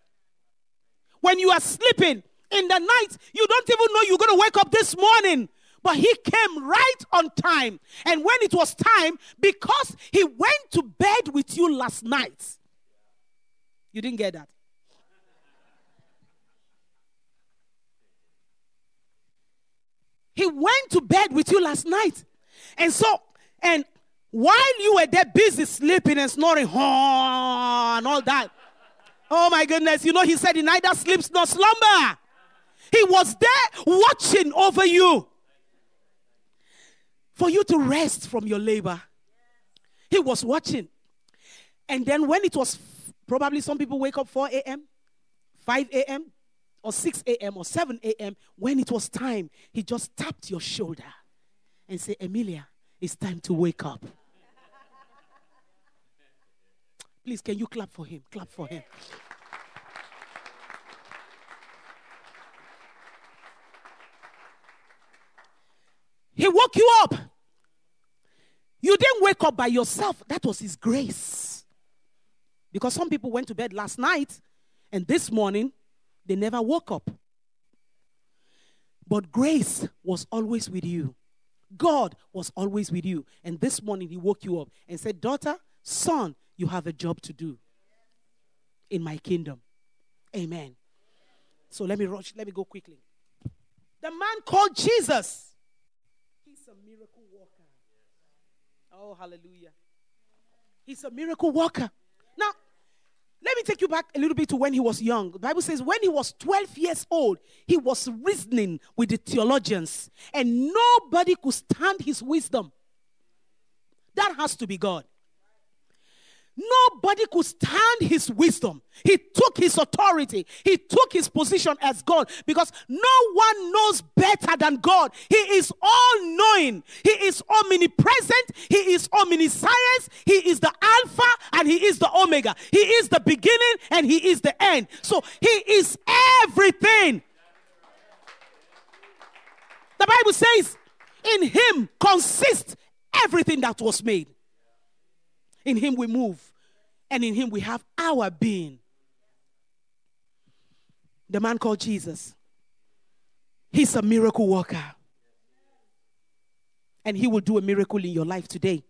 When you are sleeping in the night, you don't even know you're going to wake up this morning. But he came right on time. And when it was time, because he went to bed with you last night. You didn't get that. He went to bed with you last night. And so, and while you were there busy sleeping and snoring, and all that. Oh my goodness, you know, he said he neither sleeps nor slumber. He was there watching over you. For you to rest from your labor. He was watching. And then when it was, probably some people wake up four a.m., five a.m., or six a.m. or seven a.m. When it was time, he just tapped your shoulder and said, Emilia, it's time to wake up. Please, can you clap for him? Clap for him. He woke you up. You didn't wake up by yourself. That was his grace. Because some people went to bed last night and this morning, they never woke up. But grace was always with you. God was always with you. And this morning he woke you up and said, daughter, son, you have a job to do in my kingdom. Amen. So let me rush. Let me go quickly. The man called Jesus. He's a miracle worker. Oh, hallelujah. He's a miracle worker. Now, let me take you back a little bit to when he was young. The Bible says when he was twelve years old, he was reasoning with the theologians. And nobody could stand his wisdom. That has to be God. Nobody could stand his wisdom. He took his authority. He took his position as God because no one knows better than God. He is all-knowing. He is omnipresent. He is omniscience. He is the Alpha and he is the Omega. He is the beginning and he is the end. So he is everything. The Bible says, in him consists everything that was made. In him we move. And in him we have our being. The man called Jesus. He's a miracle worker. And he will do a miracle in your life today.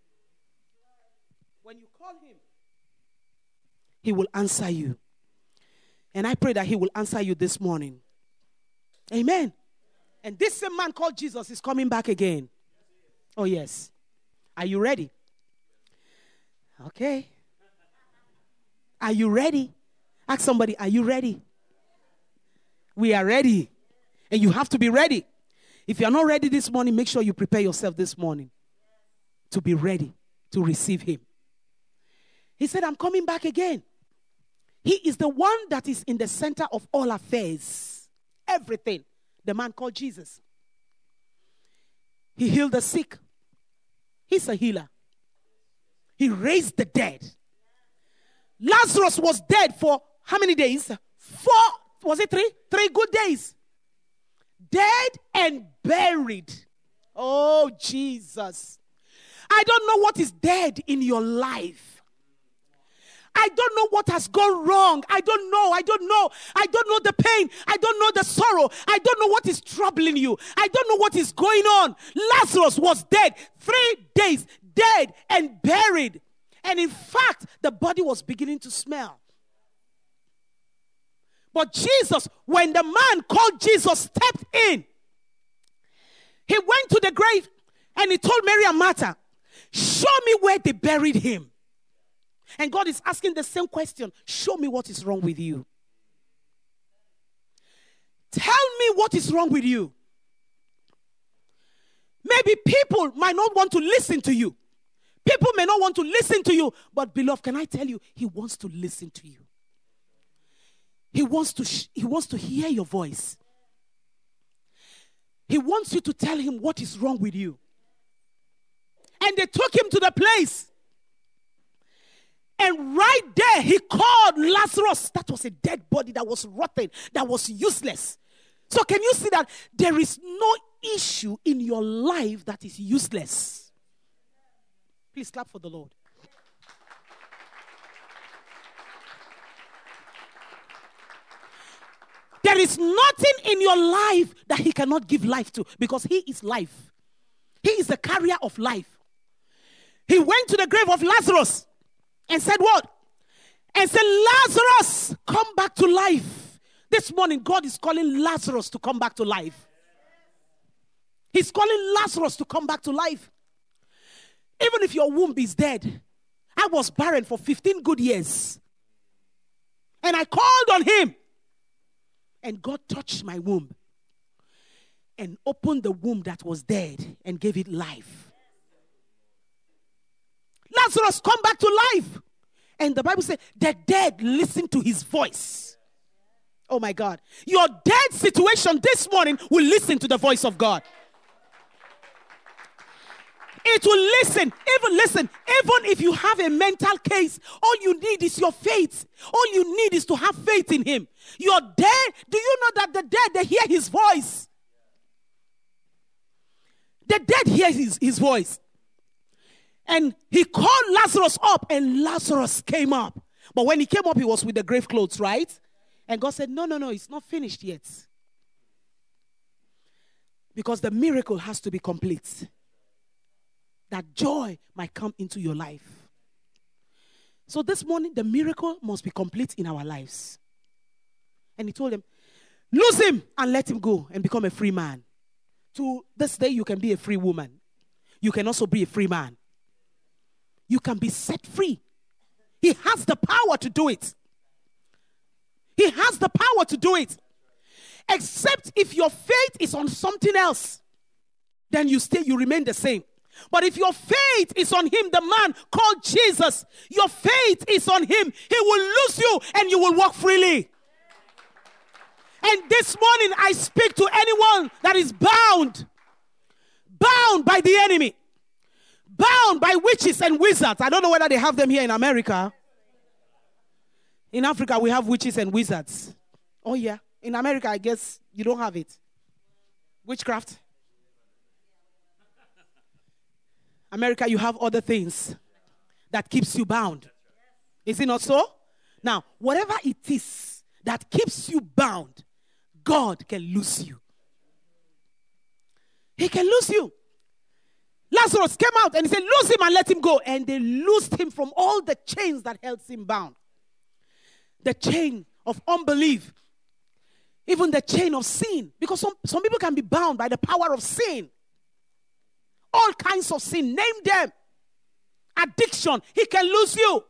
When you call him, he will answer you. And I pray that he will answer you this morning. Amen. And this same man called Jesus is coming back again. Oh yes. Are you ready? Okay. Are you ready? Ask somebody, are you ready? We are ready. And you have to be ready. If you are not ready this morning, make sure you prepare yourself this morning to be ready to receive him. He said, I'm coming back again. He is the one that is in the center of all affairs. Everything. The man called Jesus. He healed the sick. He's a healer. He raised the dead. Lazarus was dead for how many days? Four, was it three? Three good days. Dead and buried. Oh, Jesus. I don't know what is dead in your life. I don't know what has gone wrong. I don't know. I don't know. I don't know the pain. I don't know the sorrow. I don't know what is troubling you. I don't know what is going on. Lazarus was dead. Three days. Dead and buried. And in fact, the body was beginning to smell. But Jesus, when the man called Jesus stepped in, he went to the grave and he told Mary and Martha, show me where they buried him. And God is asking the same question. Show me what is wrong with you. Tell me what is wrong with you. Maybe people might not want to listen to you. People may not want to listen to you. But beloved, can I tell you, he wants to listen to you. He wants to, sh- he wants to hear your voice. He wants you to tell him what is wrong with you. And they took him to the place. And right there, he called Lazarus. That was a dead body that was rotten, that was useless. So can you see that there is no issue in your life that is useless? Please clap for the Lord. There is nothing in your life that he cannot give life to, because he is life. He is the carrier of life. He went to the grave of Lazarus and said what? And said, Lazarus, come back to life. This morning, God is calling Lazarus to come back to life. He's calling Lazarus to come back to life. Even if your womb is dead. I was barren for fifteen good years. And I called on him. And God touched my womb. And opened the womb that was dead and gave it life. Lazarus, come back to life. And the Bible says, the dead listen to his voice. Oh my God. Your dead situation this morning will listen to the voice of God. It will listen. Even listen. Even if you have a mental case, all you need is your faith. All you need is to have faith in him. You're dead. Do you know that the dead, they hear his voice? The dead hear his, his voice. And he called Lazarus up, and Lazarus came up. But when he came up, he was with the grave clothes, right? And God said, no, no, no, it's not finished yet. Because the miracle has to be complete. That joy might come into your life. So this morning, the miracle must be complete in our lives. And he told him, lose him and let him go and become a free man. To this day, you can be a free woman. You can also be a free man. You can be set free. He has the power to do it. He has the power to do it. Except if your faith is on something else, then you stay, you remain the same. But if your faith is on him, the man called Jesus, your faith is on him, he will lose you and you will walk freely. And this morning I speak to anyone that is bound, bound by the enemy, bound by witches and wizards. I don't know whether they have them here in America. In Africa, we have witches and wizards. Oh yeah. In America, I guess you don't have it. Witchcraft. America, you have other things that keeps you bound. Is it not so? Now, whatever it is that keeps you bound, God can loose you. He can loose you. Lazarus came out and he said, loose him and let him go. And they loosed him from all the chains that held him bound. The chain of unbelief. Even the chain of sin. Because some, some people can be bound by the power of sin. All kinds of sin. Name them. Addiction. He can lose you.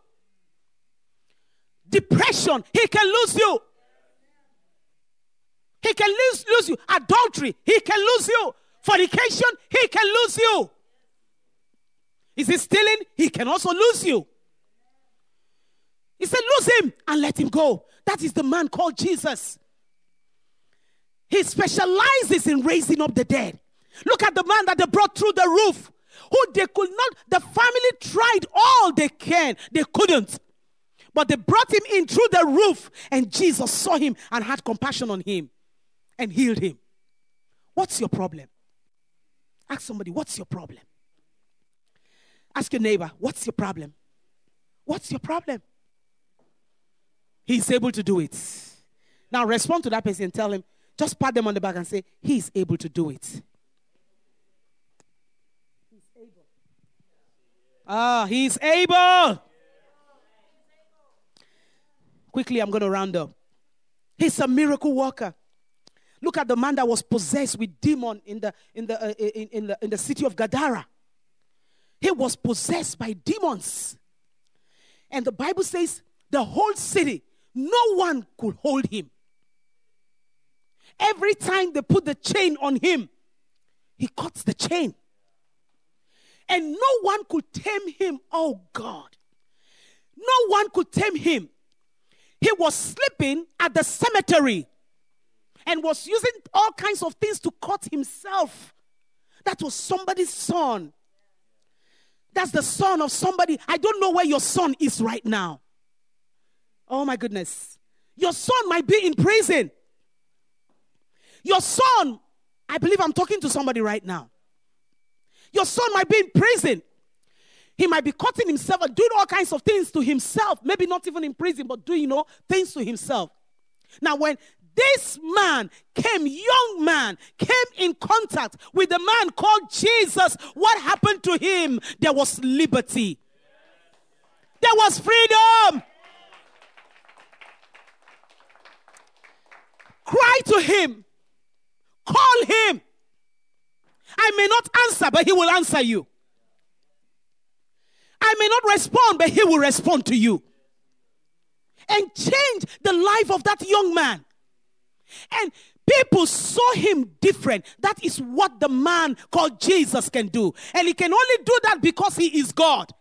Depression. He can lose you. He can lose, lose you. Adultery. He can lose you. Fornication. He can lose you. Is he stealing? He can also lose you. He said, lose him and let him go. That is the man called Jesus. He specializes in raising up the dead. Look at the man that they brought through the roof. Who they could not, the family tried all they can. They couldn't. But they brought him in through the roof. And Jesus saw him and had compassion on him. And healed him. What's your problem? Ask somebody, what's your problem? Ask your neighbor, what's your problem? What's your problem? He's able to do it. Now respond to that person and tell him, just pat them on the back and say, he's able to do it. He's able. Ah, he's able. Quickly, I'm going to round up. He's a miracle worker. Look at the man that was possessed with demon in the in the uh, in, in the in the city of Gadara. He was possessed by demons. And the Bible says the whole city, no one could hold him. Every time they put the chain on him, he cuts the chain. And no one could tame him. Oh God. No one could tame him. He was sleeping at the cemetery and was using all kinds of things to cut himself. That was somebody's son. That's the son of somebody. I don't know where your son is right now. Oh my goodness. Your son might be in prison. Your son, I believe I'm talking to somebody right now. Your son might be in prison. He might be cutting himself and doing all kinds of things to himself. Maybe not even in prison, but doing, you know, things to himself. Now, when this man came, young man, came in contact with a man called Jesus, what happened to him? There was liberty. There was freedom. Cry to him. Call him. I may not answer, but he will answer you. I may not respond, but he will respond to you. And change the life of that young man. And people saw him different. That is what the man called Jesus can do. And he can only do that because he is God.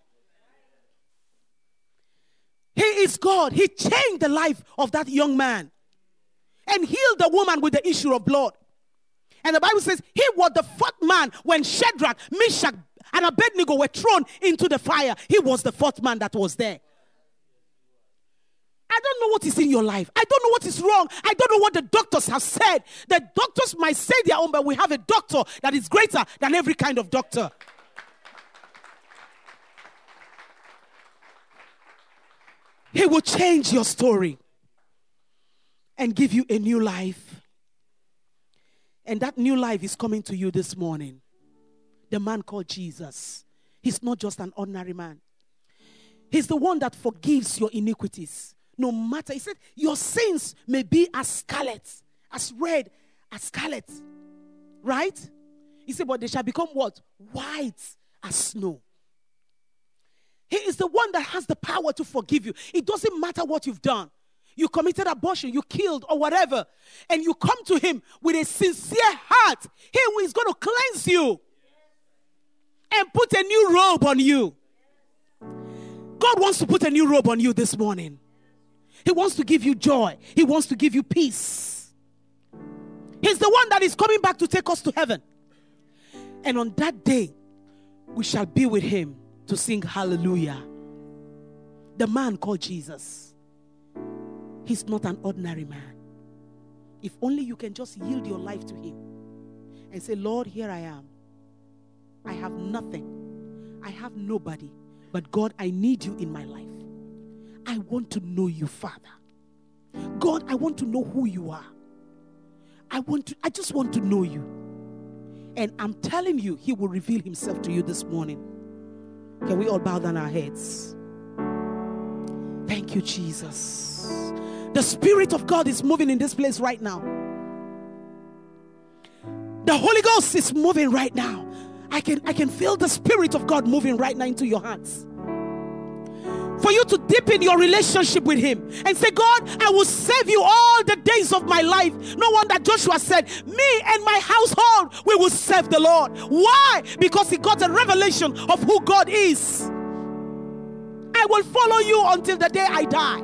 He is God. He changed the life of that young man and healed the woman with the issue of blood. And the Bible says he was the fourth man when Shadrach, Meshach, and Abednego were thrown into the fire. He was the fourth man that was there. I don't know what is in your life. I don't know what is wrong. I don't know what the doctors have said. The doctors might say their own, but we have a doctor that is greater than every kind of doctor. He will change your story and give you a new life. And that new life is coming to you this morning. The man called Jesus. He's not just an ordinary man. He's the one that forgives your iniquities. No matter, he said, your sins may be as scarlet, as red as scarlet. Right? He said, but they shall become what? White as snow. He is the one that has the power to forgive you. It doesn't matter what you've done. You committed abortion, you killed, or whatever. And you come to him with a sincere heart. He is going to cleanse you and put a new robe on you. God wants to put a new robe on you this morning. He wants to give you joy. He wants to give you peace. He's the one that is coming back to take us to heaven. And on that day, we shall be with him to sing hallelujah. The man called Jesus. He's not an ordinary man. If only you can just yield your life to him and say, Lord, here I am. I have nothing. I have nobody. But God, I need you in my life. I want to know you, Father. God, I want to know who you are. I want to, I just want to know you. And I'm telling you, he will reveal himself to you this morning. Can we all bow down our heads? Thank you, Jesus. The Spirit of God is moving in this place right now. The Holy Ghost is moving right now. I can, I can feel the Spirit of God moving right now into your hearts. For you to deepen your relationship with him and say, God, I will save you all the days of my life. No wonder Joshua said, me and my household, we will serve the Lord. Why? Because he got a revelation of who God is. I will follow you until the day I die.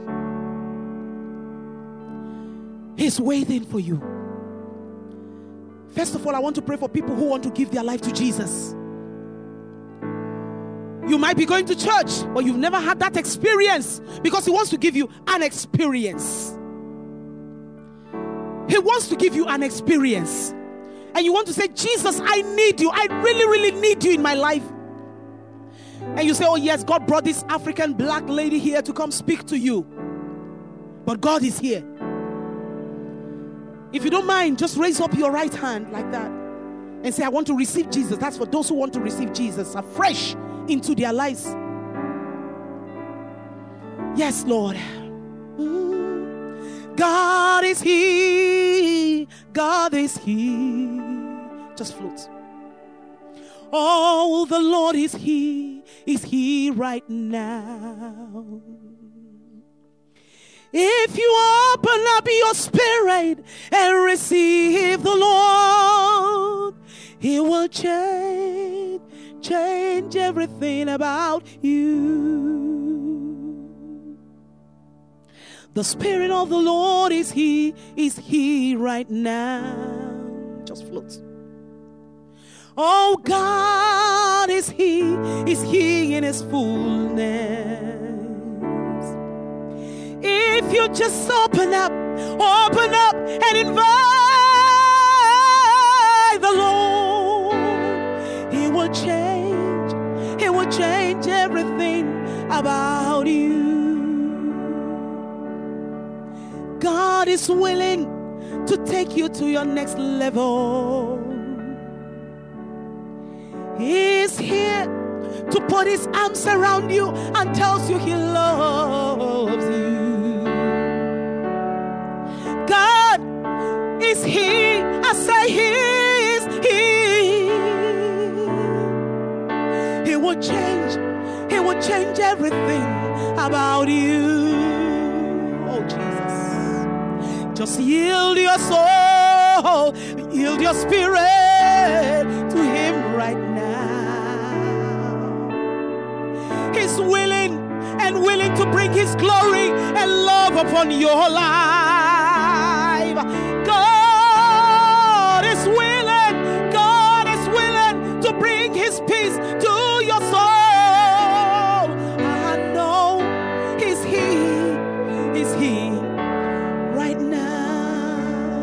He's waiting for you. First of all, I want to pray for people who want to give their life to Jesus. You might be going to church, but you've never had that experience, because he wants to give you an experience. He wants to give you an experience. And you want to say, Jesus, I need you. I really, really need you in my life. And you say, oh yes, God brought this African black lady here to come speak to you. But God is here. If you don't mind, just raise up your right hand like that and say, I want to receive Jesus. That's for those who want to receive Jesus afresh into their lives. Yes, Lord. Mm. God is here. God is here. Just float. Oh, the Lord is here. He's here right now. If you open up your spirit and receive the Lord, he will change, change everything about you. The Spirit of the Lord is here, is here right now. Just float. Oh, God is here, is here in his fullness. If you just open up, open up and invite the Lord, he will change, he will change everything about you. God is willing to take you to your next level. He's here to put his arms around you and tells you he loves you. God is here. I say he is here. He will change. He will change everything about you. Oh, Jesus. Just yield your soul, yield your spirit to him right now. He's willing and willing to bring his glory and love upon your life. God is willing, God is willing to bring his peace to your soul. I know he's here, he's here right now.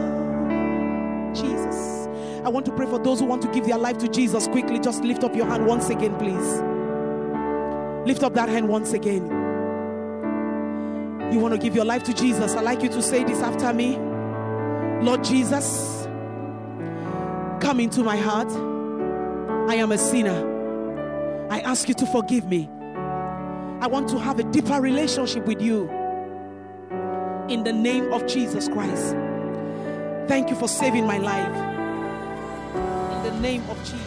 Jesus. I want to pray for those who want to give their life to Jesus. Quickly, just lift up your hand once again, please. Lift up that hand once again. You want to give your life to Jesus. I'd like you to say this after me. Lord Jesus, come into my heart. I am a sinner. I ask you to forgive me. I want to have a deeper relationship with you. In the name of Jesus Christ. Thank you for saving my life. In the name of Jesus.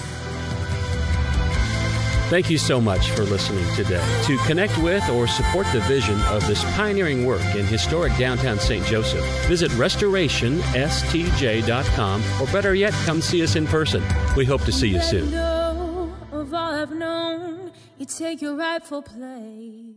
Thank you so much for listening today. To connect with or support the vision of this pioneering work in historic downtown Saint Joseph, visit restoration s t j dot com, or better yet, come see us in person. We hope to see you soon. Of all I've known, you take your rightful place.